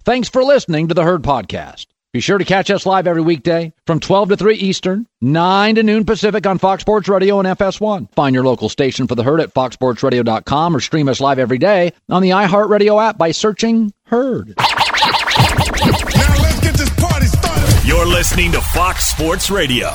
Thanks for listening to the Herd Podcast. Be sure to catch us live every weekday from 12 to 3 Eastern, 9 to noon Pacific on Fox Sports Radio and FS1. Find your local station for the Herd at foxsportsradio.com or stream us live every day on the iHeartRadio app by searching Herd. Now let's get this party started. You're listening to Fox Sports Radio.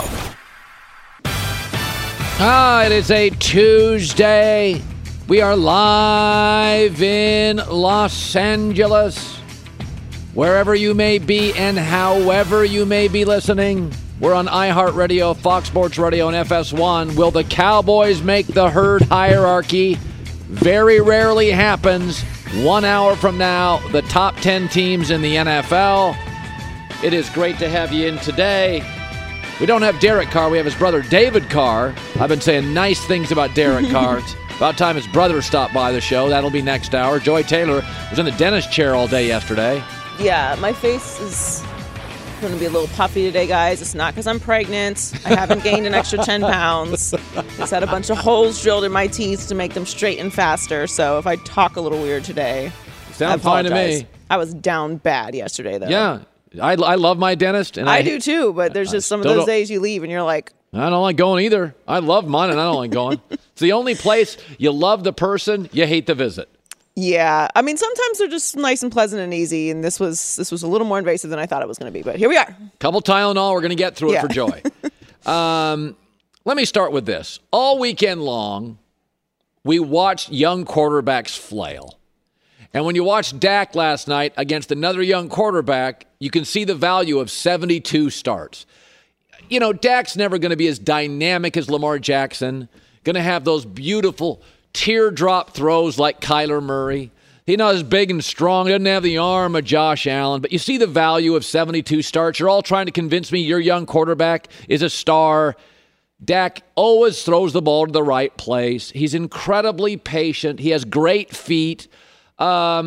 It is a Tuesday. We are live in Los Angeles. Wherever you may be and however you may be listening, we're on iHeartRadio, Fox Sports Radio, and FS1. Will the Cowboys make the Herd hierarchy? Very rarely happens. 1 hour from now, the top 10 teams in the NFL. It is great to have you in today. We don't have Derek Carr. We have his brother, David Carr. I've been saying nice things about Derek Carr. It's about time his brother stopped by the show. That'll be next hour. Joy Taylor was in the dentist chair all day yesterday. Yeah, my face is going to be a little puffy today, guys. It's not because I'm pregnant. I haven't gained an extra 10 pounds. Just had a bunch of holes drilled in my teeth to make them straighten faster. So if I talk a little weird today, Sound fine to me. I was down bad yesterday, though. Yeah, I love my dentist. And I do, too. But there's just some of those days you leave and you're like, I don't like going either. I love mine and I don't like going. It's the only place you love the person, you hate the visit. Yeah, I mean, sometimes they're just nice and pleasant and easy, and this was a little more invasive than I thought it was going to be, but here we are. Couple Tylenol, we're going to get through it for Joy. Let me start with this. All weekend long, we watched young quarterbacks flail. And when you watched Dak last night against another young quarterback, you can see the value of 72 starts. You know, Dak's never going to be as dynamic as Lamar Jackson, going to have those beautiful teardrop throws like Kyler Murray. He's not as big and strong. He doesn't have the arm of Josh Allen. But you see the value of 72 starts. You're all trying to convince me your young quarterback is a star. Dak always throws the ball to the right place. He's incredibly patient. He has great feet. He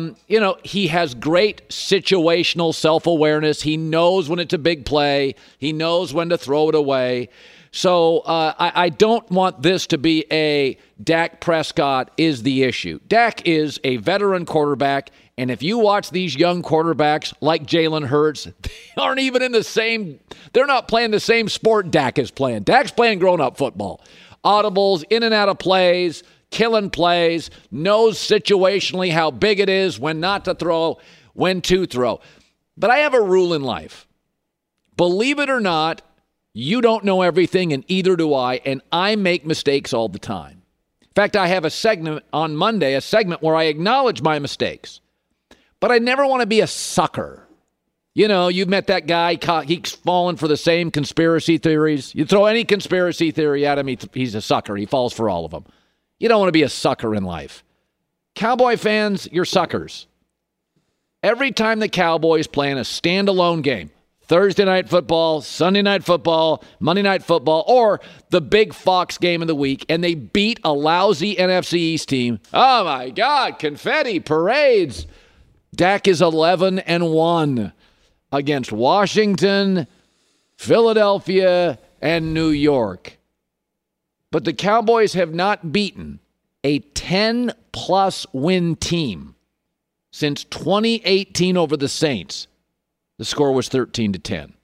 has great situational self-awareness. He knows when it's a big play. He knows when to throw it away. So I don't want this to be a Dak Prescott is the issue. Dak is a veteran quarterback, and if you watch these young quarterbacks like Jalen Hurts, they aren't even in the same – they're not playing the same sport Dak is playing. Dak's playing grown-up football. Audibles, in and out of plays, killing plays, knows situationally how big it is, when not to throw, when to throw. But I have a rule in life. Believe it or not, you don't know everything, and either do I, and I make mistakes all the time. In fact, I have a segment on Monday, where I acknowledge my mistakes. But I never want to be a sucker. You know, you've met that guy, he's fallen for the same conspiracy theories. You throw any conspiracy theory at him, he's a sucker. He falls for all of them. You don't want to be a sucker in life. Cowboy fans, you're suckers. Every time the Cowboys play in a standalone game, Thursday night football, Sunday night football, Monday night football, or the big Fox game of the week, and they beat a lousy NFC East team. Oh, my God, confetti, parades. Dak is 11-1 against Washington, Philadelphia, and New York. But the Cowboys have not beaten a 10-plus win team since 2018 over the Saints. The score was 13-10.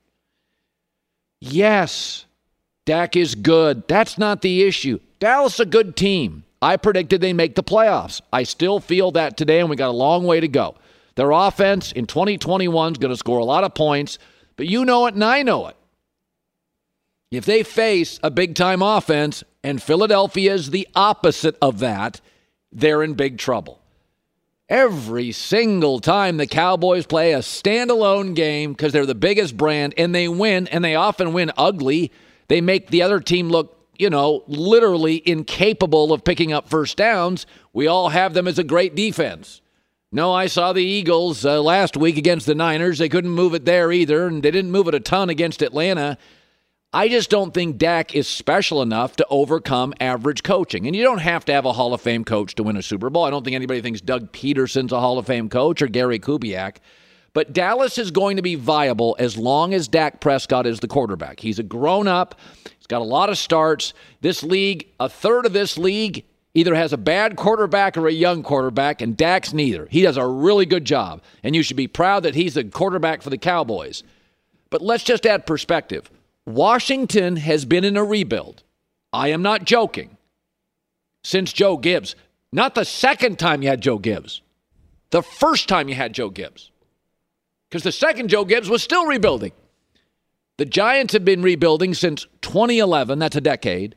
Yes, Dak is good. That's not the issue. Dallas is a good team. I predicted they'd make the playoffs. I still feel that today, and we got a long way to go. Their offense in 2021 is going to score a lot of points, but you know it and I know it. If they face a big-time offense, and Philadelphia is the opposite of that, they're in big trouble. Every single time the Cowboys play a standalone game because they're the biggest brand and they win, and they often win ugly, they make the other team look, literally incapable of picking up first downs. We all have them as a great defense. No, I saw the Eagles last week against the Niners. They couldn't move it there either, and they didn't move it a ton against Atlanta. I just don't think Dak is special enough to overcome average coaching. And you don't have to have a Hall of Fame coach to win a Super Bowl. I don't think anybody thinks Doug Peterson's a Hall of Fame coach or Gary Kubiak. But Dallas is going to be viable as long as Dak Prescott is the quarterback. He's a grown-up. He's got a lot of starts. This league, a third of this league either has a bad quarterback or a young quarterback, and Dak's neither. He does a really good job, and you should be proud that he's the quarterback for the Cowboys. But let's just add perspective. Washington has been in a rebuild. I am not joking. Since Joe Gibbs. Not the second time you had Joe Gibbs. The first time you had Joe Gibbs. Because the second Joe Gibbs was still rebuilding. The Giants have been rebuilding since 2011. That's a decade.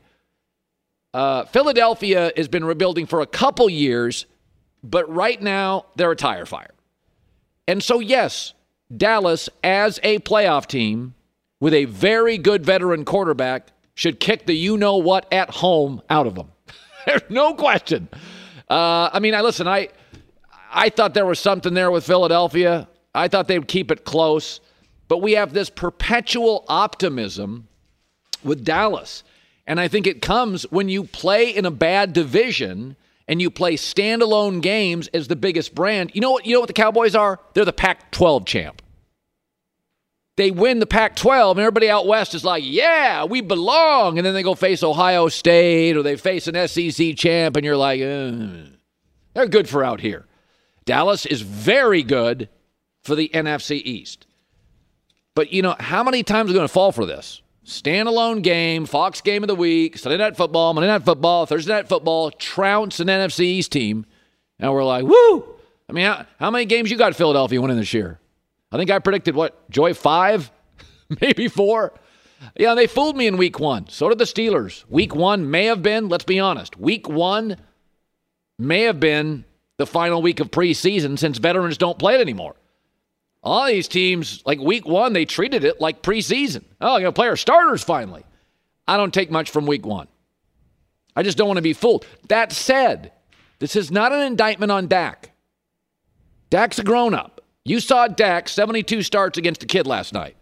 Philadelphia has been rebuilding for a couple years, but right now they're a tire fire. And so, yes, Dallas, as a playoff team with a very good veteran quarterback, should kick the you-know-what at home out of them. There's no question. I thought there was something there with Philadelphia. I thought they would keep it close. But we have this perpetual optimism with Dallas. And I think it comes when you play in a bad division and you play standalone games as the biggest brand. You know what the Cowboys are? They're the Pac-12 champ. They win the Pac-12, and everybody out west is like, yeah, we belong. And then they go face Ohio State or they face an SEC champ, and you're like, they're good for out here. Dallas is very good for the NFC East. But, how many times are we going to fall for this? Standalone game, Fox game of the week, Sunday Night Football, Monday Night Football, Thursday Night Football, trounce an NFC East team. And we're like, woo! I mean, how many games you got Philadelphia winning this year? I think I predicted, Joy, 5? Maybe 4? Yeah, they fooled me in week 1. So did the Steelers. Week 1 may have been, let's be honest, week 1 may have been the final week of preseason since veterans don't play it anymore. All these teams, like week 1, they treated it like preseason. Oh, going to play our starters finally. I don't take much from week 1. I just don't want to be fooled. That said, this is not an indictment on Dak. Dak's a grown-up. You saw Dak, 72 starts against a kid last night.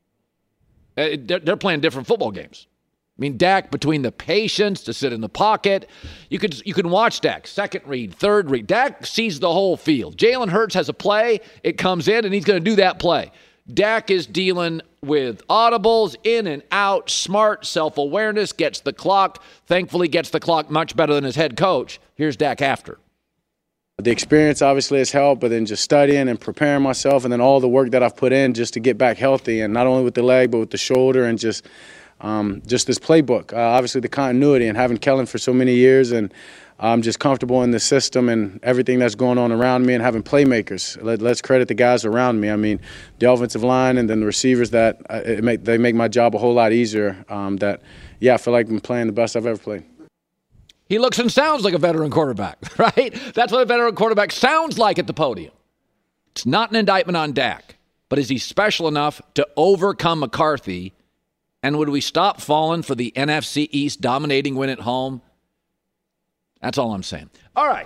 They're playing different football games. I mean, Dak, between the patience to sit in the pocket, you can watch Dak, second read, third read. Dak sees the whole field. Jalen Hurts has a play, it comes in, and he's going to do that play. Dak is dealing with audibles, in and out, smart, self-awareness, gets the clock. Thankfully, gets the clock much better than his head coach. Here's Dak after. The experience obviously has helped, but then just studying and preparing myself, and then all the work that I've put in just to get back healthy, and not only with the leg but with the shoulder, and just this playbook. Obviously the continuity and having Kellen for so many years, and I'm just comfortable in the system and everything that's going on around me, and having playmakers. Let's credit the guys around me. I mean, the offensive line and then the receivers that they make my job a whole lot easier. I feel like I'm playing the best I've ever played. He looks and sounds like a veteran quarterback, right? That's what a veteran quarterback sounds like at the podium. It's not an indictment on Dak, but is he special enough to overcome McCarthy? And would we stop falling for the NFC East dominating win at home? That's all I'm saying. All right.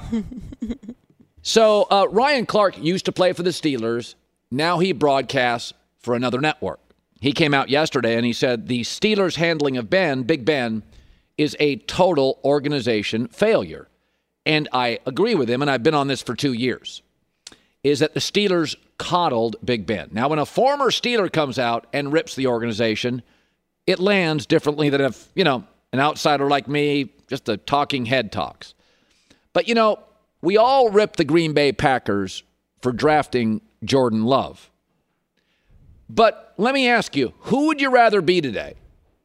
So Ryan Clark used to play for the Steelers. Now he broadcasts for another network. He came out yesterday and he said the Steelers' handling of Big Ben, is a total organization failure. And I agree with him, and I've been on this for 2 years, is that the Steelers coddled Big Ben. Now, when a former Steeler comes out and rips the organization, it lands differently than if, an outsider like me, just a talking head talks. But, we all rip the Green Bay Packers for drafting Jordan Love. But let me ask you, who would you rather be today?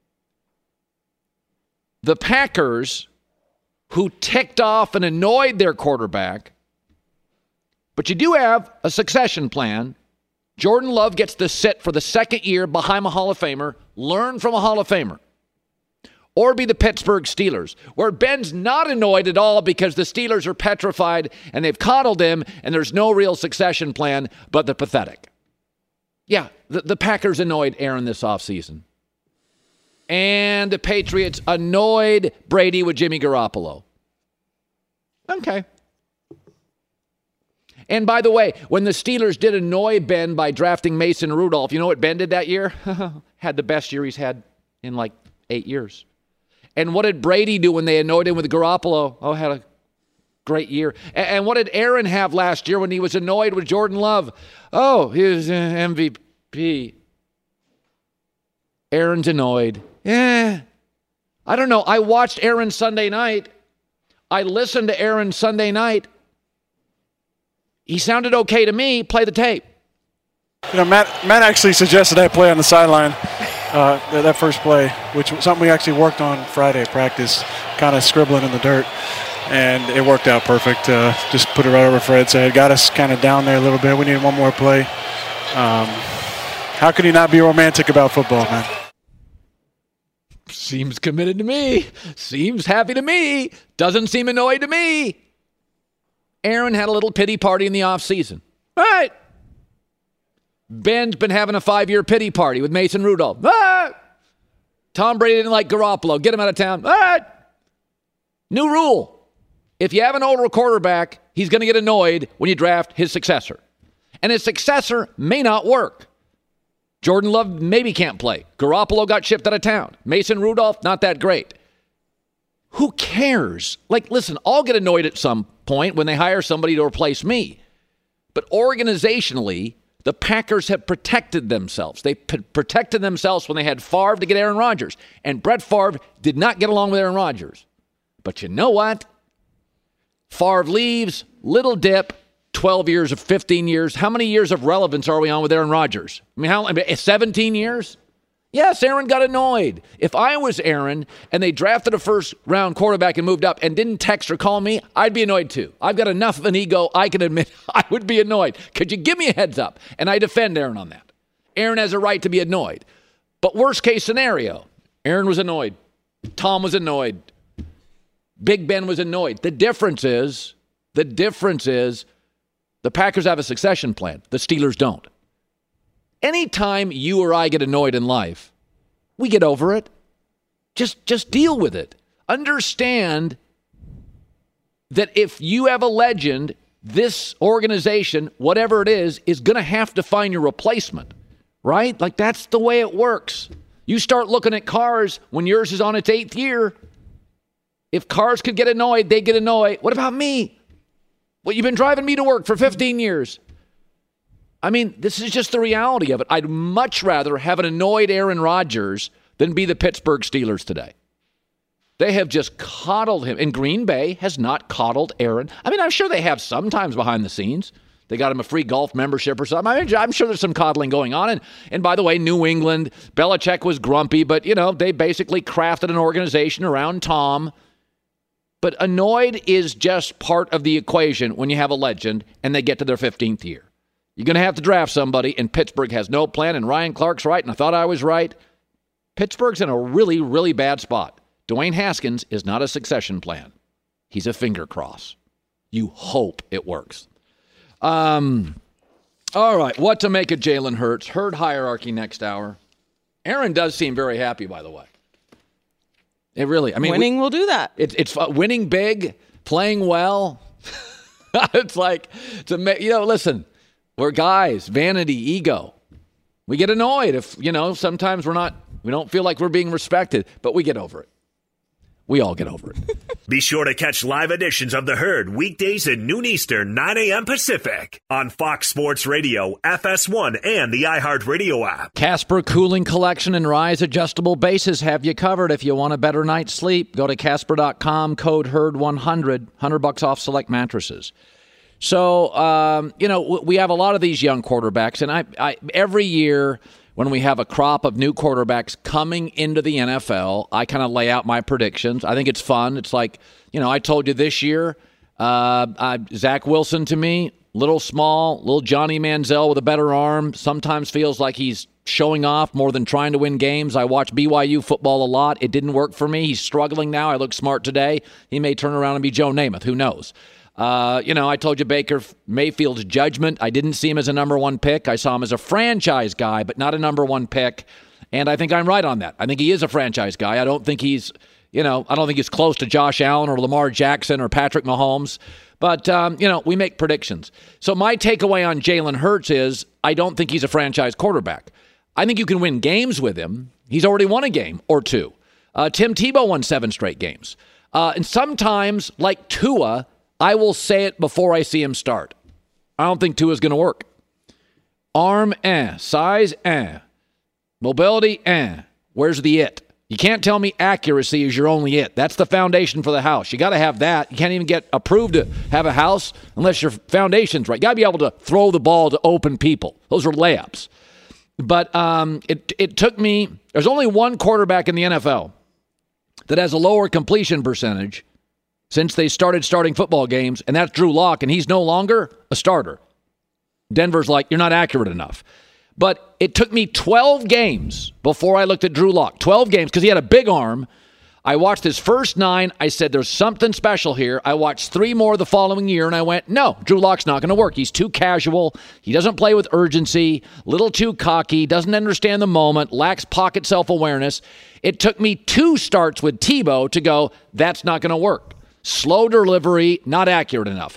The Packers, who ticked off and annoyed their quarterback, but you do have a succession plan. Jordan Love gets to sit for the second year behind a Hall of Famer, learn from a Hall of Famer. Or be the Pittsburgh Steelers, where Ben's not annoyed at all because the Steelers are petrified and they've coddled him and there's no real succession plan, but they're pathetic. Yeah, the Packers annoyed Aaron this offseason. And the Patriots annoyed Brady with Jimmy Garoppolo. Okay. And by the way, when the Steelers did annoy Ben by drafting Mason Rudolph, you know what Ben did that year? Had the best year he's had in like 8 years. And what did Brady do when they annoyed him with Garoppolo? Oh, had a great year. And what did Aaron have last year when he was annoyed with Jordan Love? Oh, he was MVP. Aaron's annoyed. I don't know. I watched Aaron Sunday night. I listened to Aaron Sunday night. He sounded okay to me. Play the tape. Matt actually suggested I play on the sideline that first play, which was something we actually worked on Friday practice, kind of scribbling in the dirt, and it worked out perfect. Just put it right over Fred's head. Got us kind of down there a little bit. We needed one more play. How could he not be romantic about football, man? Seems committed to me. Seems happy to me. Doesn't seem annoyed to me. Aaron had a little pity party in the offseason. All right. Ben's been having a 5-year pity party with Mason Rudolph. All right. Tom Brady didn't like Garoppolo. Get him out of town. All right. New rule. If you have an older quarterback, he's going to get annoyed when you draft his successor. And his successor may not work. Jordan Love maybe can't play. Garoppolo got shipped out of town. Mason Rudolph, not that great. Who cares? Listen, I'll get annoyed at some point when they hire somebody to replace me. But organizationally, the Packers have protected themselves. They protected themselves when they had Favre to get Aaron Rodgers. And Brett Favre did not get along with Aaron Rodgers. But you know what? Favre leaves, little dip, 12 years or 15 years. How many years of relevance are we on with Aaron Rodgers? 17 years? Yes, Aaron got annoyed. If I was Aaron and they drafted a first-round quarterback and moved up and didn't text or call me, I'd be annoyed too. I've got enough of an ego, I can admit I would be annoyed. Could you give me a heads up? And I defend Aaron on that. Aaron has a right to be annoyed. But worst-case scenario, Aaron was annoyed. Tom was annoyed. Big Ben was annoyed. The difference is the Packers have a succession plan. The Steelers don't. Anytime you or I get annoyed in life, we get over it. Just deal with it. Understand that if you have a legend, this organization, whatever it is going to have to find your replacement, right? That's the way it works. You start looking at cars when yours is on its 8th year. If cars could get annoyed, they get annoyed. What about me? Well, you've been driving me to work for 15 years. This is just the reality of it. I'd much rather have an annoyed Aaron Rodgers than be the Pittsburgh Steelers today. They have just coddled him. And Green Bay has not coddled Aaron. I'm sure they have sometimes behind the scenes. They got him a free golf membership or something. I'm sure there's some coddling going on. And by the way, New England, Belichick was grumpy, but, they basically crafted an organization around Tom. But annoyed is just part of the equation when you have a legend and they get to their 15th year. You're going to have to draft somebody, and Pittsburgh has no plan, and Ryan Clark's right, and I thought I was right. Pittsburgh's in a really, really bad spot. Dwayne Haskins is not a succession plan. He's a finger cross. You hope it works. All right, what to make of Jalen Hurts? Herd hierarchy next hour. Aaron does seem very happy, by the way. It really, winning will do that. It's winning big, playing well. It's listen. We're guys, vanity, ego. We get annoyed if, sometimes we don't feel like we're being respected, but we get over it. We all get over it. Be sure to catch live editions of The Herd weekdays at noon Eastern, 9 a.m. Pacific on Fox Sports Radio, FS1, and the iHeartRadio app. Casper Cooling Collection and Rise Adjustable Bases have you covered. If you want a better night's sleep, go to Casper.com, code HERD100, $100 off select mattresses. So, we have a lot of these young quarterbacks, and I every year when we have a crop of new quarterbacks coming into the NFL, I kind of lay out my predictions. I think it's fun. It's like, I told you this year, Zach Wilson to me, little small, little Johnny Manziel with a better arm, sometimes feels like he's showing off more than trying to win games. I watch BYU football a lot. It didn't work for me. He's struggling now. I look smart today. He may turn around and be Joe Namath. Who knows? I told you Baker Mayfield's judgment. I didn't see him as a number one pick. I saw him as a franchise guy, but not a number one pick. And I think I'm right on that. I think he is a franchise guy. I don't think he's close to Josh Allen or Lamar Jackson or Patrick Mahomes. But, we make predictions. So my takeaway on Jalen Hurts is I don't think he's a franchise quarterback. I think you can win games with him. He's already won a game or two. Tim Tebow won 7 straight games. And sometimes, like Tua, I will say it before I see him start. I don't think Tua's going to work. Arm, size, mobility, Where's the it? You can't tell me accuracy is your only it. That's the foundation for the house. You got to have that. You can't even get approved to have a house unless your foundation's right. You got to be able to throw the ball to open people. Those are layups. But it took me, there's only one quarterback in the NFL that has a lower completion percentage since they started starting football games, and that's Drew Lock, and he's no longer a starter. Denver's like, you're not accurate enough. But it took me 12 games before I looked at Drew Lock. 12 games, because he had a big arm. I watched his first 9. I said, there's something special here. I watched 3 more the following year, and I went, no, Drew Lock's not going to work. He's too casual. He doesn't play with urgency, little too cocky, doesn't understand the moment, lacks pocket self-awareness. It took me 2 starts with Tebow to go, that's not going to work. Slow delivery, not accurate enough.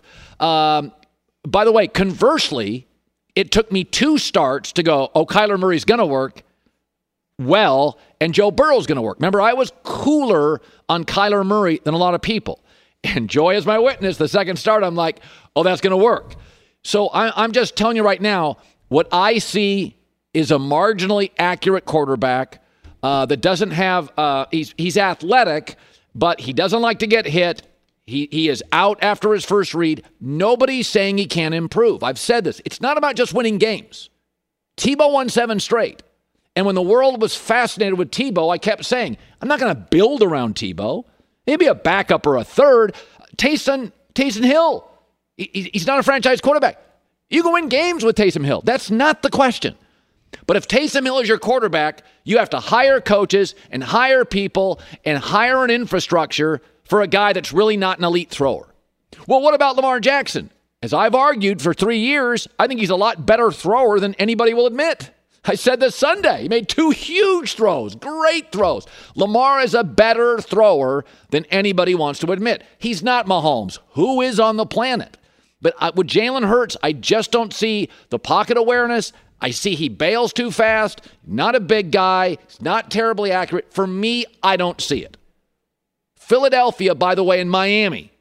By the way, conversely, it took me 2 starts to go, oh, Kyler Murray's going to work well, and Joe Burrow's going to work. Remember, I was cooler on Kyler Murray than a lot of people. And Joy is my witness. The second start, I'm like, oh, that's going to work. So I'm just telling you right now, what I see is a marginally accurate quarterback that doesn't have, he's athletic, but he doesn't like to get hit. He is out after his first read. Nobody's saying he can't improve. I've said this. It's not about just winning games. Tebow won 7 straight. And when the world was fascinated with Tebow, I kept saying, I'm not going to build around Tebow. Maybe a backup or a third. Taysom Hill, he's not a franchise quarterback. You can win games with Taysom Hill. That's not the question. But if Taysom Hill is your quarterback, you have to hire coaches and hire people and hire an infrastructure for a guy that's really not an elite thrower. Well, what about Lamar Jackson? As I've argued for 3 years, I think he's a lot better thrower than anybody will admit. I said this Sunday. He made 2 huge throws, great throws. Lamar is a better thrower than anybody wants to admit. He's not Mahomes. Who is on the planet? But with Jalen Hurts, I just don't see the pocket awareness. I see he bails too fast. Not a big guy. He's not terribly accurate. For me, I don't see it. Philadelphia, by the way, and Miami,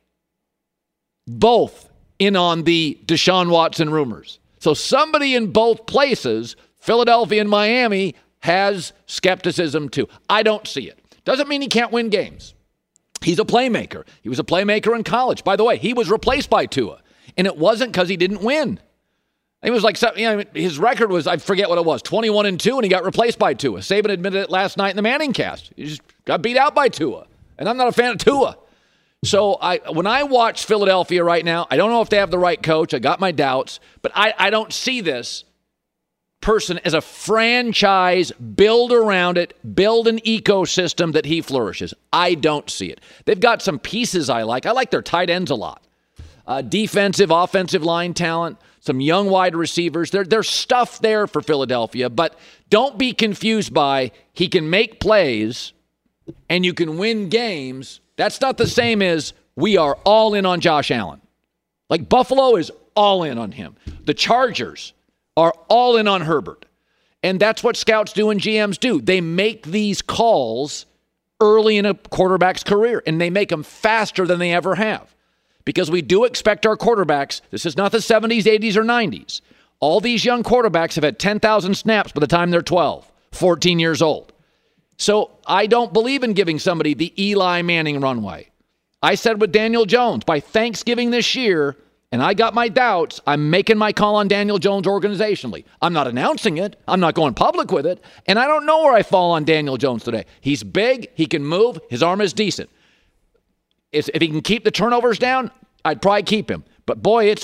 both in on the Deshaun Watson rumors. So somebody in both places, Philadelphia and Miami, has skepticism too. I don't see it. Doesn't mean he can't win games. He's a playmaker. He was a playmaker in college. By the way, he was replaced by Tua, and it wasn't because he didn't win. He was like, his record was, I forget what it was, 21-2, and he got replaced by Tua. Saban admitted it last night in the Manning cast. He just got beat out by Tua, and I'm not a fan of Tua. So when I watch Philadelphia right now, I don't know if they have the right coach. I got my doubts, but I don't see this person as a franchise, build around it, build an ecosystem that he flourishes. I don't see it. They've got some pieces I like. I like their tight ends a lot. Defensive, offensive line talent, some young wide receivers. There's stuff there for Philadelphia, but don't be confused by he can make plays and you can win games. That's not the same as we are all in on Josh Allen. Like Buffalo is all in on him. The Chargers are all in on Herbert. And that's what scouts do and GMs do. They make these calls early in a quarterback's career, and they make them faster than they ever have. Because we do expect our quarterbacks, this is not the 70s, 80s, or 90s. All these young quarterbacks have had 10,000 snaps by the time they're 12, 14 years old. So I don't believe in giving somebody the Eli Manning runway. I said with Daniel Jones, by Thanksgiving this year, and I got my doubts, I'm making my call on Daniel Jones organizationally. I'm not announcing it. I'm not going public with it. And I don't know where I fall on Daniel Jones today. He's big. He can move. His arm is decent. If he can keep the turnovers down, I'd probably keep him. But boy, it's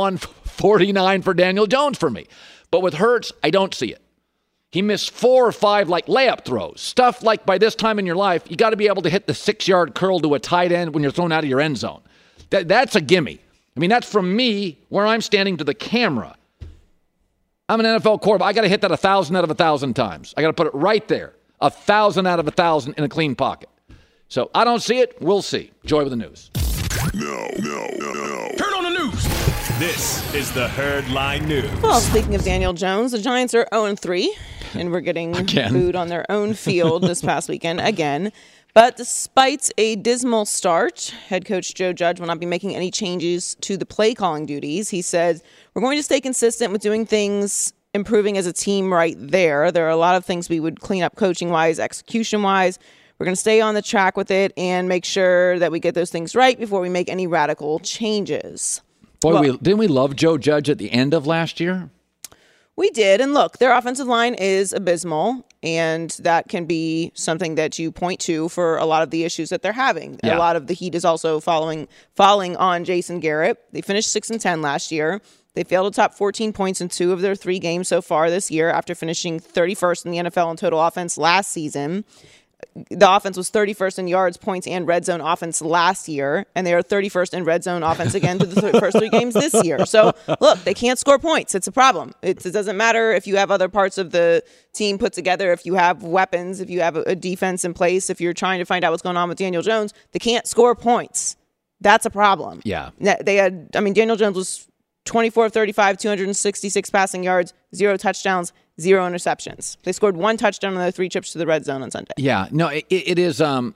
51-49 for Daniel Jones for me. But with Hurts, I don't see it. He missed 4 or 5 like layup throws. Stuff like by this time in your life, you got to be able to hit the 6-yard curl to a tight end when you're thrown out of your end zone. That's a gimme. I mean, that's from me where I'm standing to the camera. I'm an NFL quarterback. I got to hit that 1,000 out of 1,000 times. I got to put it right there. 1,000 out of 1,000 in a clean pocket. So I don't see it. We'll see. Joy with the news. No. Turn on the news. This is the Herd Line News. Well, speaking of Daniel Jones, the Giants are 0-3, and we're getting booed on their own field this past weekend again. But despite a dismal start, head coach Joe Judge will not be making any changes to the play calling duties. He said, we're going to stay consistent with doing things improving as a team right there. There are a lot of things we would clean up coaching-wise, execution-wise. We're going to stay on the track with it and make sure that we get those things right before we make any radical changes. Boy, didn't we love Joe Judge at the end of last year? We did. And look, their offensive line is abysmal, and that can be something that you point to for a lot of the issues that they're having. Yeah. A lot of the heat is also falling on Jason Garrett. They finished 6-10 last year. They failed to top 14 points in 2 of their 3 games so far this year after finishing 31st in the NFL in total offense last season. The offense was 31st in yards, points, and red zone offense last year, and they are 31st in red zone offense again through the first 3 games this year. So, look, they can't score points. It's a problem. It doesn't matter if you have other parts of the team put together, if you have weapons, if you have a defense in place, if you're trying to find out what's going on with Daniel Jones, they can't score points. That's a problem. Yeah. Daniel Jones was 24 of 35, 266 passing yards, 0 touchdowns, 0 interceptions. They scored 1 touchdown on their 3 trips to the red zone on Sunday. Yeah, no, it is.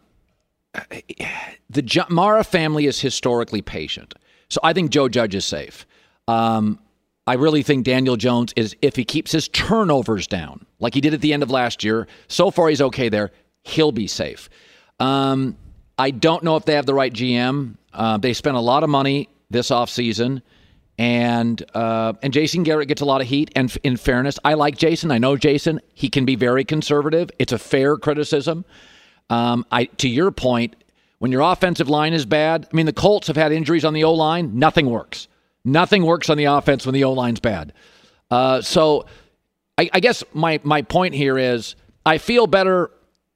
The Mara family is historically patient, so I think Joe Judge is safe. I really think Daniel Jones is, if he keeps his turnovers down, like he did at the end of last year. So far, he's okay there. He'll be safe. I don't know if they have the right GM. They spent a lot of money this offseason. And Jason Garrett gets a lot of heat. And in fairness, I like Jason. I know Jason. He can be very conservative. It's a fair criticism. To your point, when your offensive line is bad, I mean, the Colts have had injuries on the O-line. Nothing works. Nothing works on the offense when the O-line's bad. So I guess my point here is I feel better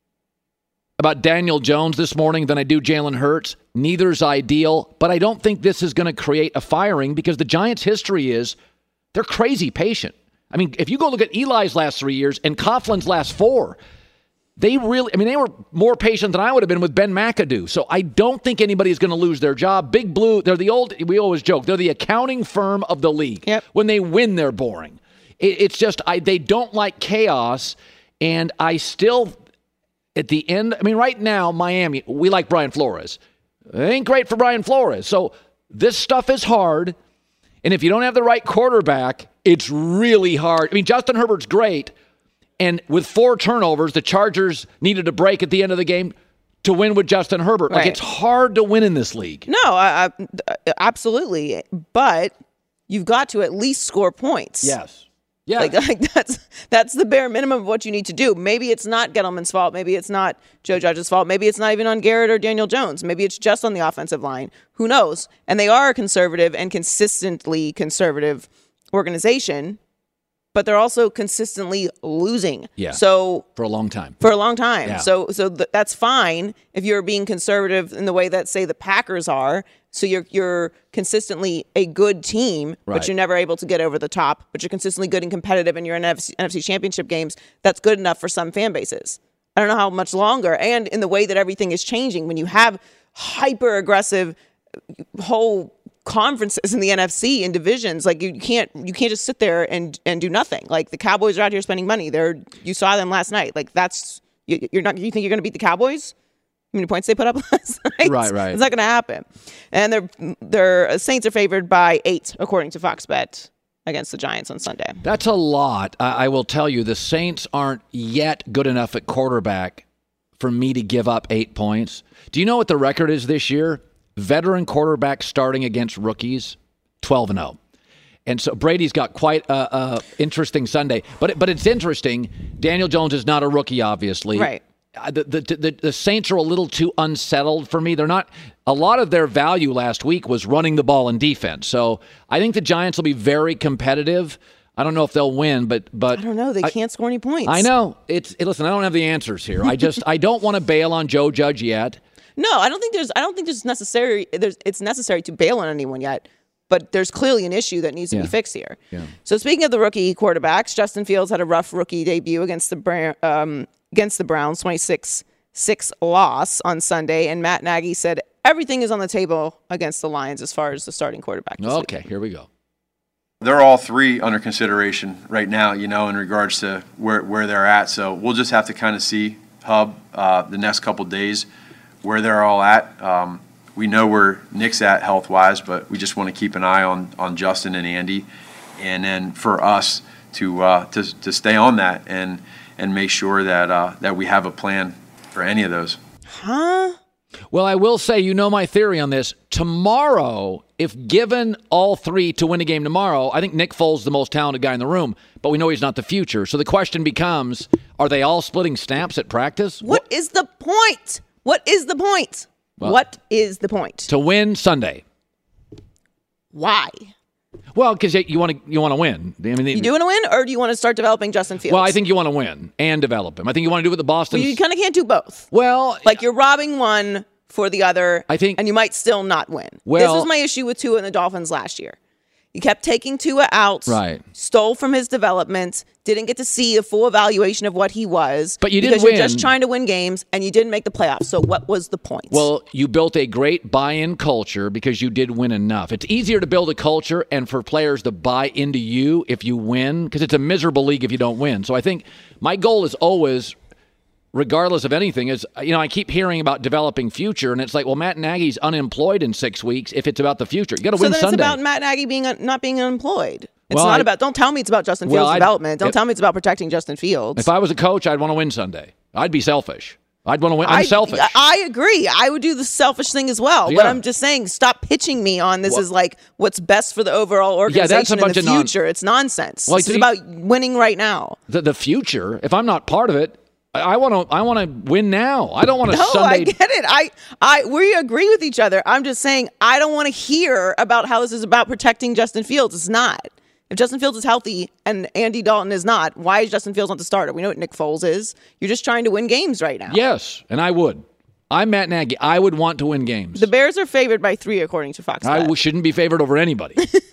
about Daniel Jones this morning than I do Jalen Hurts. Neither's ideal, but I don't think this is going to create a firing because the Giants' history is they're crazy patient. I mean, if you go look at Eli's last 3 years and Coughlin's last 4, they were more patient than I would have been with Ben McAdoo. So I don't think anybody's going to lose their job. Big Blue, we always joke, they're the accounting firm of the league. Yep. When they win, they're boring. It's just, they don't like chaos, and I still, at the end, I mean, right now, Miami, we like Brian Flores. It ain't great for Brian Flores. So this stuff is hard, and if you don't have the right quarterback, it's really hard. I mean, Justin Herbert's great, and with 4 turnovers, the Chargers needed a break at the end of the game to win with Justin Herbert. Right. Like, it's hard to win in this league. No, absolutely. But you've got to at least score points. Yes. Yeah. Like that's the bare minimum of what you need to do. Maybe it's not Gettleman's fault. Maybe it's not Joe Judge's fault. Maybe it's not even on Garrett or Daniel Jones. Maybe it's just on the offensive line. Who knows? And they are a conservative and consistently conservative organization, but they're also consistently losing. Yeah. So for a long time. Yeah. So that's fine if you're being conservative in the way that, say, the Packers are. So you're consistently a good team, right, but you're never able to get over the top. But you're consistently good and competitive, and you're in NFC Championship games. That's good enough for some fan bases. I don't know how much longer. And in the way that everything is changing, when you have hyper aggressive whole conferences in the NFC and divisions, like you can't just sit there and do nothing. Like the Cowboys are out here spending money. You saw them last night. Like that's you think you're going to beat the Cowboys? How many points they put up last night? Right. It's not going to happen. And their Saints are favored by 8, according to Fox Bet, against the Giants on Sunday. That's a lot. I will tell you, the Saints aren't yet good enough at quarterback for me to give up 8 points. Do you know what the record is this year? Veteran quarterbacks starting against rookies, 12-0. And so Brady's got quite a interesting Sunday. But it's interesting. Daniel Jones is not a rookie, obviously. Right. The Saints are a little too unsettled for me. They're not. A lot of their value last week was running the ball in defense. So I think the Giants will be very competitive. I don't know if they'll win, but I don't know. They can't score any points. I know. Listen, I don't have the answers here. I don't want to bail on Joe Judge yet. No, I don't think it's necessary to bail on anyone yet. But there's clearly an issue that needs to be fixed here. Yeah. So speaking of the rookie quarterbacks, Justin Fields had a rough rookie debut against the Browns, 26-6 loss on Sunday, and Matt Nagy said everything is on the table against the Lions as far as the starting quarterback. Okay, here we go. They're all 3 under consideration right now, in regards to where they're at. So we'll just have to kind of see, Hub, the next couple days where they're all at. We know where Nick's at health-wise, but we just want to keep an eye on Justin and Andy. And then for us to stay on that and make sure that we have a plan for any of those. Huh? Well, I will say, my theory on this. Tomorrow, if given all three to win a game tomorrow, I think Nick Foles is the most talented guy in the room, but we know he's not the future. So the question becomes, are they all splitting snaps at practice? What is the point? What is the point? Well, what is the point? To win Sunday. Why? Well, because you want to win. I mean, you do want to win, or do you want to start developing Justin Fields? Well, I think you want to win and develop him. I think you want to do what the Boston. Well, you kind of can't do both. Well, like you're robbing one for the other. I think, and you might still not win. Well, this was my issue with Tua and the Dolphins last year. You kept taking Tua out, right? Stole from his development, didn't get to see a full evaluation of what he was. But you didn't because win. You're just trying to win games, and you didn't make the playoffs. So what was the point? Well, you built a great buy-in culture because you did win enough. It's easier to build a culture and for players to buy into you if you win, because it's a miserable league if you don't win. So I think my goal is always, regardless of anything, is, I keep hearing about developing future, and it's like, well, Matt Nagy's unemployed in 6 weeks if it's about the future. You got to win Sunday. So then it's about Matt Nagy not being unemployed. It's not about, don't tell me it's about Justin Fields' development. Don't tell me it's about protecting Justin Fields. If I was a coach, I'd want to win Sunday. I'd be selfish. I'd want to win. I'm selfish. I agree. I would do the selfish thing as well. Yeah. But I'm just saying, stop pitching me on this is like what's best for the overall organization in the future. It's nonsense. Well, this is about winning right now. The future, if I'm not part of it, I want to win now. I don't want to Sunday. I get it. We agree with each other. I'm just saying I don't want to hear about how this is about protecting Justin Fields. It's not. If Justin Fields is healthy and Andy Dalton is not, why is Justin Fields not the starter? We know what Nick Foles is. You're just trying to win games right now. Yes, and I would. I'm Matt Nagy. I would want to win games. The Bears are favored by 3, according to Fox. I shouldn't be favored over anybody.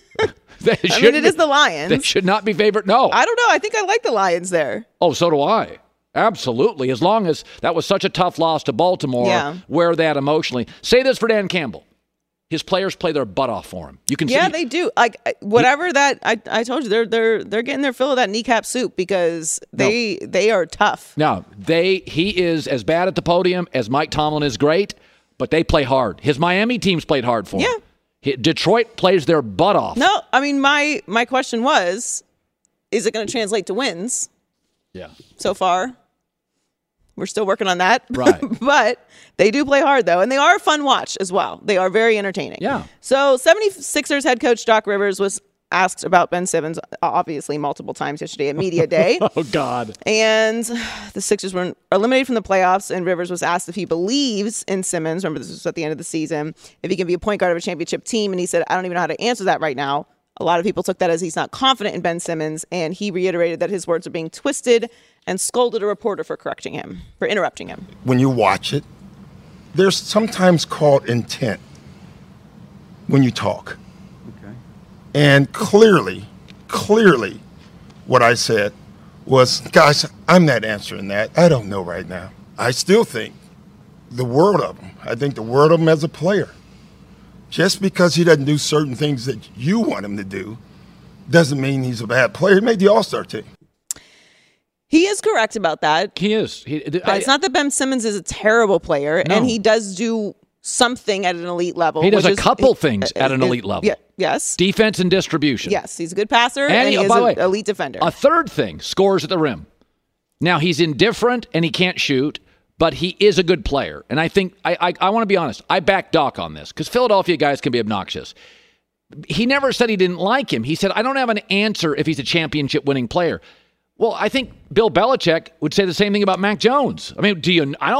It is the Lions. They should not be favored. No. I don't know. I think I like the Lions there. Oh, so do I. Absolutely. As long as that was such a tough loss to Baltimore, wear that emotionally. Say this for Dan Campbell. His players play their butt off for him. You can see. They do. Like whatever that I told you, they're getting their fill of that kneecap soup because they are tough. No, he is as bad at the podium as Mike Tomlin is great, but they play hard. His Miami teams played hard for him. Detroit plays their butt off. No, I mean my question was, is it going to translate to wins? Yeah. So far, we're still working on that. Right. But they do play hard, though, and they are a fun watch as well. They are very entertaining. Yeah. So 76ers head coach Doc Rivers was asked about Ben Simmons, obviously, multiple times yesterday at Media Day. Oh, God. And the Sixers were eliminated from the playoffs, and Rivers was asked if he believes in Simmons. Remember, this was at the end of the season. If he can be a point guard of a championship team, and he said, I don't even know how to answer that right now. A lot of people took that as he's not confident in Ben Simmons, and he reiterated that his words are being twisted and scolded a reporter for interrupting him. When you watch it, there's sometimes called intent when you talk. Okay. And clearly, what I said was, guys, I'm not answering that. I don't know right now. I still think the world of him. I think the world of him as a player. Just because he doesn't do certain things that you want him to do doesn't mean he's a bad player. He made the All-Star team. He is correct about that. He is. It's not that Ben Simmons is a terrible player, and he does do something at an elite level. He does a couple things at an elite level. Yes. Defense and distribution. Yes, he's a good passer, and he is an elite defender. A third thing, scores at the rim. Now, he's indifferent, and he can't shoot, but he is a good player. And I think, I want to be honest, I back Doc on this, because Philadelphia guys can be obnoxious. He never said he didn't like him. He said, I don't have an answer if he's a championship-winning player. Well, I think Bill Belichick would say the same thing about Mac Jones. I mean,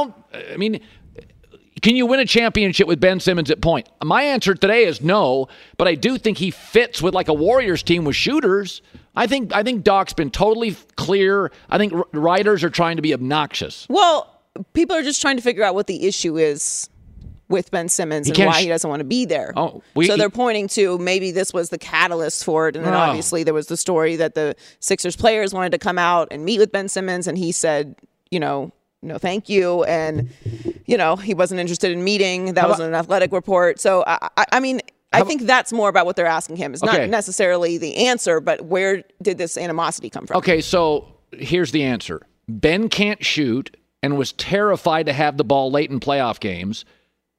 can you win a championship with Ben Simmons at point? My answer today is no, but I do think he fits with like a Warriors team with shooters. I think Doc's been totally clear. I think writers are trying to be obnoxious. Well, people are just trying to figure out what the issue is with Ben Simmons and why he doesn't want to be there. So they're pointing to maybe this was the catalyst for it. And then obviously there was the story that the Sixers players wanted to come out and meet with Ben Simmons. And he said, no, thank you. And, he wasn't interested in meeting. That was an athletic report. So, I think that's more about what they're asking him. It's not necessarily the answer, but where did this animosity come from? Okay, so here's the answer. Ben can't shoot and was terrified to have the ball late in playoff games.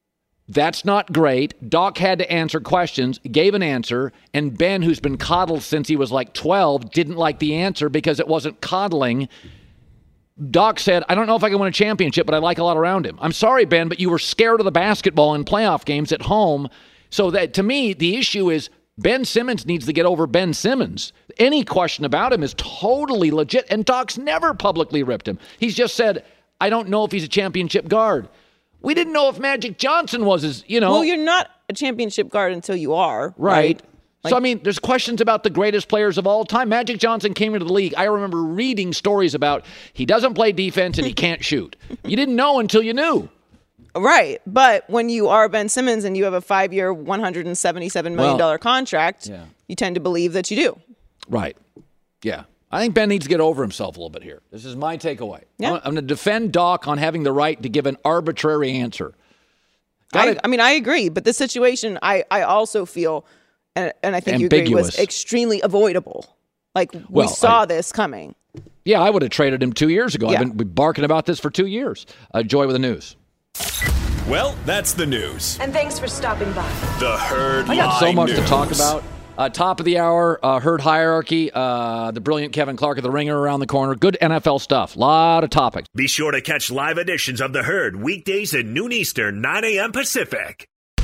That's not great. Doc had to answer questions, gave an answer, and Ben, who's been coddled since he was like 12, didn't like the answer because it wasn't coddling. Doc said, I don't know if I can win a championship, but I like a lot around him. I'm sorry, Ben, but you were scared of the basketball in playoff games at home. So that, to me, the issue is Ben Simmons needs to get over Ben Simmons. Any question about him is totally legit, and Doc's never publicly ripped him. He's just said, I don't know if he's a championship guard. We didn't know if Magic Johnson was his, Well, you're not a championship guard until you are. Right. So, I mean, there's questions about the greatest players of all time. Magic Johnson came into the league. I remember reading stories about he doesn't play defense and he can't shoot. You didn't know until you knew. Right. But when you are Ben Simmons and you have a 5-year, $177 million contract, you tend to believe that you do. Right. Yeah. I think Ben needs to get over himself a little bit here. This is my takeaway. Yeah. I'm going to defend Doc on having the right to give an arbitrary answer. I agree. But this situation, I also feel, and I think ambiguous. You agree, was extremely avoidable. Like, we saw this coming. Yeah, I would have traded him 2 years ago. Yeah. I've been barking about this for 2 years. Joy with the news. Well, that's the news. And thanks for stopping by. The Herd I got so Live much News. to talk about. Top of the hour, Herd Hierarchy, the brilliant Kevin Clark of The Ringer around the corner. Good NFL stuff. A lot of topics. Be sure to catch live editions of The Herd weekdays at noon Eastern, 9 a.m. Pacific.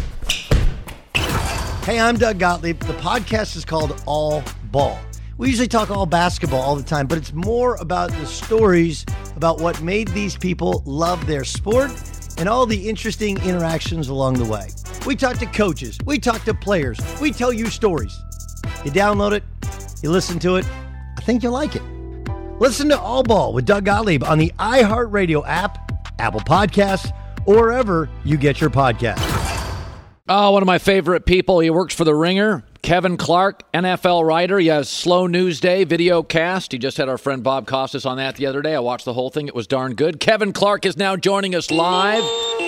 Hey, I'm Doug Gottlieb. The podcast is called All Ball. We usually talk all basketball all the time, but it's more about the stories about what made these people love their sport and all the interesting interactions along the way. We talk to coaches. We talk to players. We tell you stories. You download it. You listen to it. I think you'll like it. Listen to All Ball with Doug Gottlieb on the iHeartRadio app, Apple Podcasts, or wherever you get your podcasts. Oh, one of my favorite people. He works for The Ringer. Kevin Clark, NFL writer. He has Slow News Day video cast. He just had our friend Bob Costas on that the other day. I watched the whole thing. It was darn good. Kevin Clark is now joining us live.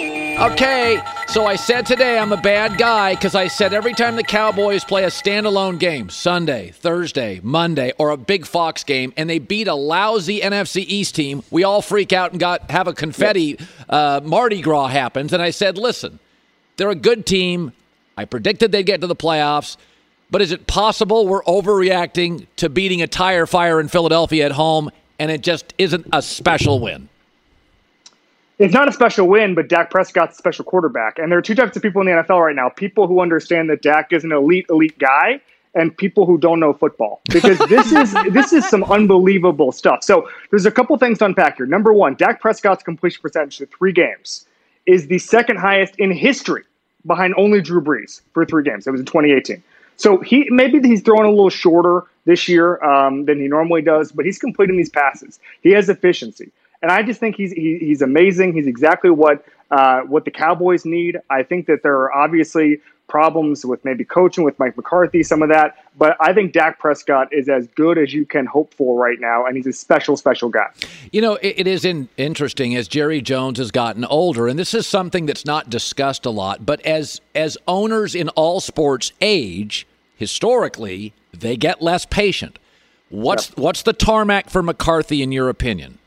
Okay, so I said today I'm a bad guy because I said every time the Cowboys play a standalone game, Sunday, Thursday, Monday, or a big Fox game, and they beat a lousy NFC East team, we all freak out and have a confetti Mardi Gras happens. And I said, listen, they're a good team. I predicted they'd get to the playoffs. But is it possible we're overreacting to beating a tire fire in Philadelphia at home, and it just isn't a special win? It's not a special win, but Dak Prescott's a special quarterback. And there are two types of people in the NFL right now. People who understand that Dak is an elite guy, and people who don't know football. Because this is some unbelievable stuff. So there's a couple things to unpack here. Number one, Dak Prescott's completion percentage through 3 games is the second highest in history, behind only Drew Brees for 3 games. It was in 2018. So maybe he's throwing a little shorter this year than he normally does, but he's completing these passes. He has efficiency. And I just think he's amazing. He's exactly what the Cowboys need. I think that there are obviously problems with maybe coaching with Mike McCarthy, some of that. But I think Dak Prescott is as good as you can hope for right now, and he's a special, special guy. You know, it is interesting as Jerry Jones has gotten older, and this is something that's not discussed a lot, but as owners in all sports age, historically, they get less patient. What's the tarmac for McCarthy, in your opinion?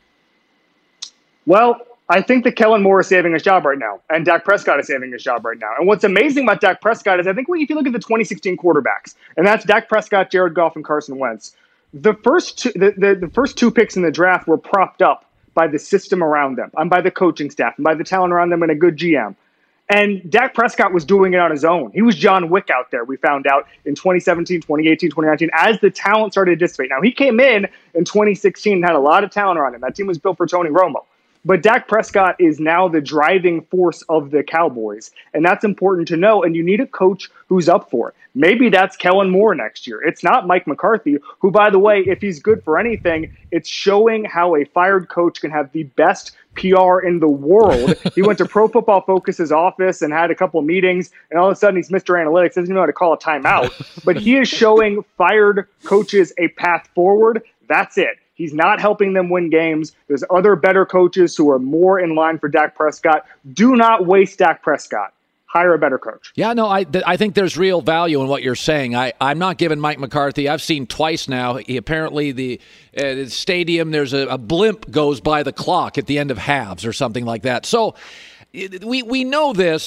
Well, I think that Kellen Moore is saving his job right now, and Dak Prescott is saving his job right now. And what's amazing about Dak Prescott is I think if you look at the 2016 quarterbacks, and that's Dak Prescott, Jared Goff, and Carson Wentz, the first two picks in the draft were propped up by the system around them, and by the coaching staff, and by the talent around them, and a good GM. And Dak Prescott was doing it on his own. He was John Wick out there, we found out in 2017, 2018, 2019, as the talent started to dissipate. Now, he came in 2016 and had a lot of talent around him. That team was built for Tony Romo. But Dak Prescott is now the driving force of the Cowboys, and that's important to know, and you need a coach who's up for it. Maybe that's Kellen Moore next year. It's not Mike McCarthy, who, by the way, if he's good for anything, it's showing how a fired coach can have the best PR in the world. He went to Pro Football Focus's office and had a couple meetings, and all of a sudden he's Mr. Analytics, doesn't know how to call a timeout. But he is showing fired coaches a path forward. That's it. He's not helping them win games. There's other better coaches who are more in line for Dak Prescott. Do not waste Dak Prescott. Hire a better coach. Yeah, no, I think there's real value in what you're saying. I'm not giving Mike McCarthy. I've seen twice now. He apparently the stadium, there's a blimp goes by the clock at the end of halves or something like that. So we know this.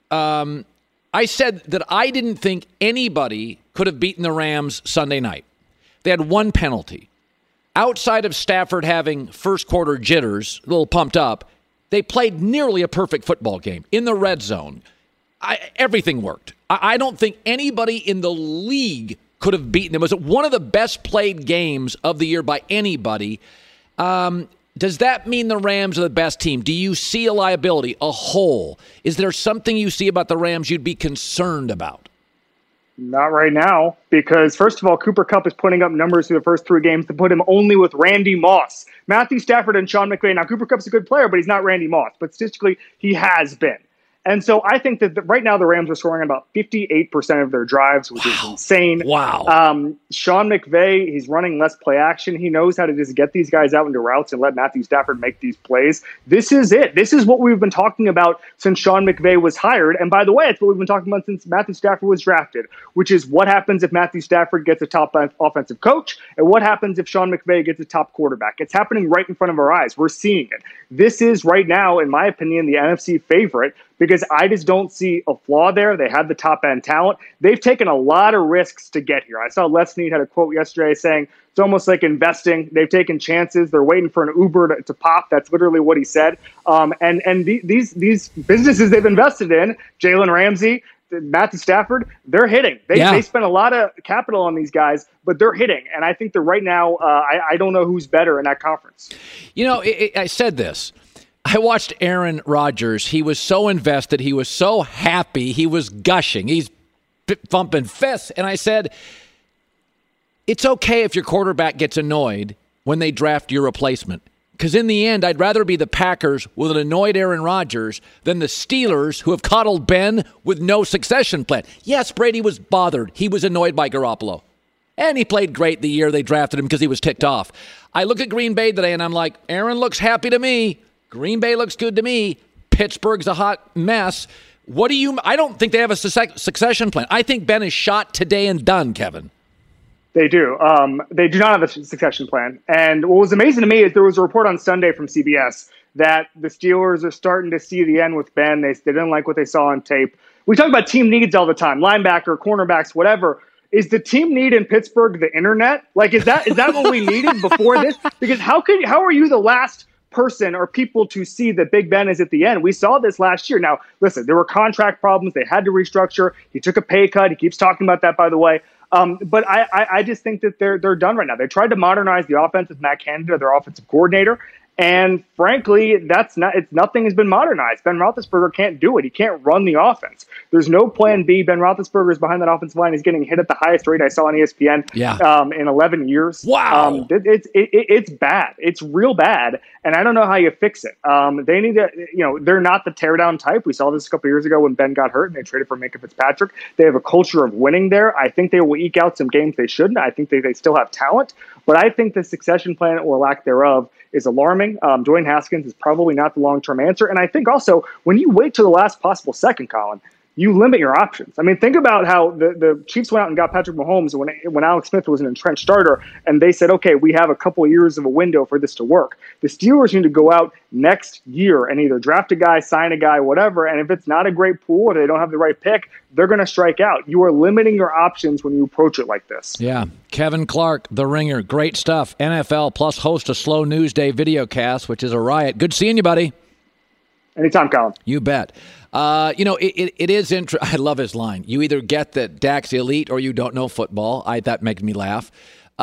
I said that I didn't think anybody could have beaten the Rams Sunday night. They had one penalty. Outside of Stafford having first quarter jitters, a little pumped up, they played nearly a perfect football game in the red zone. Everything worked. I don't think anybody in the league could have beaten them. It was one of the best played games of the year by anybody. Does that mean the Rams are the best team? Do you see a liability, a hole? Is there something you see about the Rams you'd be concerned about? Not right now, because first of all, Cooper Kupp is putting up numbers through the first 3 games to put him only with Randy Moss. Matthew Stafford and Sean McVay. Now, Cooper Kupp's a good player, but he's not Randy Moss. But statistically, he has been. And so I think that right now the Rams are scoring about 58% of their drives, which is insane. Wow. Sean McVay, he's running less play action. He knows how to just get these guys out into routes and let Matthew Stafford make these plays. This is it. This is what we've been talking about since Sean McVay was hired. And by the way, it's what we've been talking about since Matthew Stafford was drafted, which is what happens if Matthew Stafford gets a top offensive coach and what happens if Sean McVay gets a top quarterback. It's happening right in front of our eyes. We're seeing it. This is right now, in my opinion, the NFC favorite, because I just don't see a flaw there. They have the top-end talent. They've taken a lot of risks to get here. I saw Les Snead had a quote yesterday saying, it's almost like investing. They've taken chances. They're waiting for an Uber to pop. That's literally what he said. And these businesses they've invested in, Jalen Ramsey, Matthew Stafford, they're hitting. They spent a lot of capital on these guys, but they're hitting. And I think that right now, I don't know who's better in that conference. You know, I said this. I watched Aaron Rodgers. He was so invested. He was so happy. He was gushing. He's thumping fists. And I said, it's okay if your quarterback gets annoyed when they draft your replacement. Because in the end, I'd rather be the Packers with an annoyed Aaron Rodgers than the Steelers who have coddled Ben with no succession plan. Yes, Brady was bothered. He was annoyed by Garoppolo. And he played great the year they drafted him because he was ticked off. I look at Green Bay today and I'm like, Aaron looks happy to me. Green Bay looks good to me. Pittsburgh's a hot mess. I don't think they have a succession plan. I think Ben is shot today and done, Kevin. They do. They do not have a succession plan. And what was amazing to me is there was a report on Sunday from CBS that the Steelers are starting to see the end with Ben. They didn't like what they saw on tape. We talk about team needs all the time, linebacker, cornerbacks, whatever. Is the team need in Pittsburgh the internet? Like, is that what we needed before this? Because how are you the last person or people to see that Big Ben is at the end? We saw this last year. Now, listen, there were contract problems. They had to restructure. He took a pay cut. He keeps talking about that, by the way. But I just think that they're done right now. They tried to modernize the offense with Matt Canada, their offensive coordinator. And frankly, nothing has been modernized. Ben Roethlisberger can't do it. He can't run the offense. There's no plan B. Ben Roethlisberger is behind that offensive line. He's getting hit at the highest rate I saw on ESPN in 11 years. Wow. It's bad. It's real bad. And I don't know how you fix it. They need to, they're not the teardown type. We saw this a couple years ago when Ben got hurt and they traded for Minkah Fitzpatrick. They have a culture of winning there. I think they will eke out some games they shouldn't. I think they still have talent. But I think the succession plan or lack thereof is alarming. Dwayne Haskins is probably not the long-term answer. And I think also when you wait to the last possible second, Colin, you limit your options. I mean, think about how the Chiefs went out and got Patrick Mahomes when Alex Smith was an entrenched starter, and they said, okay, we have a couple of years of a window for this to work. The Steelers need to go out next year and either draft a guy, sign a guy, whatever, and if it's not a great pool or they don't have the right pick, they're going to strike out. You are limiting your options when you approach it like this. Yeah. Kevin Clark, The Ringer. Great stuff. NFL plus host a Slow News Day videocast, which is a riot. Good seeing you, buddy. Anytime, Colin. You bet. It is interesting. I love his line. You either get that Dak's elite or you don't know football. That makes me laugh.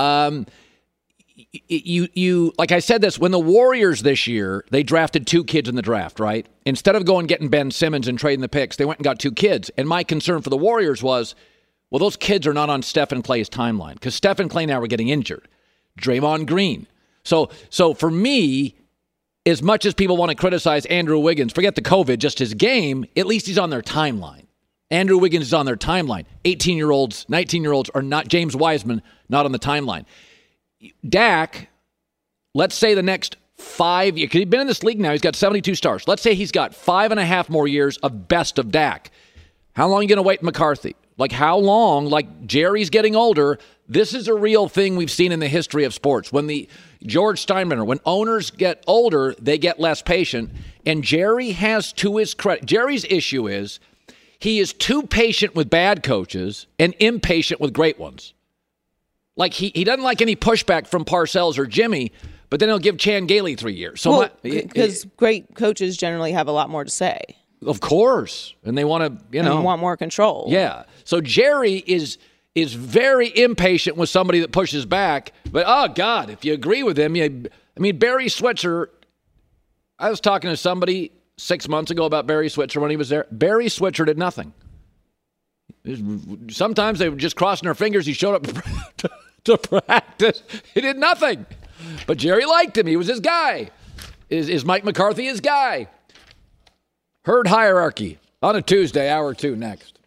You like I said this, when the Warriors this year, they drafted 2 kids in the draft, right? Instead of getting Ben Simmons and trading the picks, they went and got 2 kids. And my concern for the Warriors was, well, those kids are not on Steph and Clay's timeline because Steph and Clay now were getting injured. Draymond Green. So for me, as much as people want to criticize Andrew Wiggins, forget the COVID, just his game, at least he's on their timeline. Andrew Wiggins is on their timeline. 18-year-olds, 19-year-olds are not. James Wiseman, not on the timeline. Dak, let's say the next 5 years, because he's been in this league now, he's got 72 starts. Let's say he's got 5.5 more years of best of Dak. How long are you going to wait McCarthy? Like how long? Like Jerry's getting older. This is a real thing we've seen in the history of sports. When George Steinbrenner, when owners get older, they get less patient. And Jerry has, to his credit, Jerry's issue is he is too patient with bad coaches and impatient with great ones. Like he doesn't like any pushback from Parcells or Jimmy, but then he'll give Chan Gailey 3 years. So because great coaches generally have a lot more to say. Of course, and they want to, and want more control. Yeah. So Jerry is very impatient with somebody that pushes back. But oh God, if you agree with him, Barry Switzer. I was talking to somebody 6 months ago about Barry Switzer when he was there. Barry Switzer did nothing. Sometimes they were just crossing their fingers. He showed up to practice. He did nothing. But Jerry liked him. He was his guy. Is Mike McCarthy his guy? Herd hierarchy on a Tuesday, hour 2 next.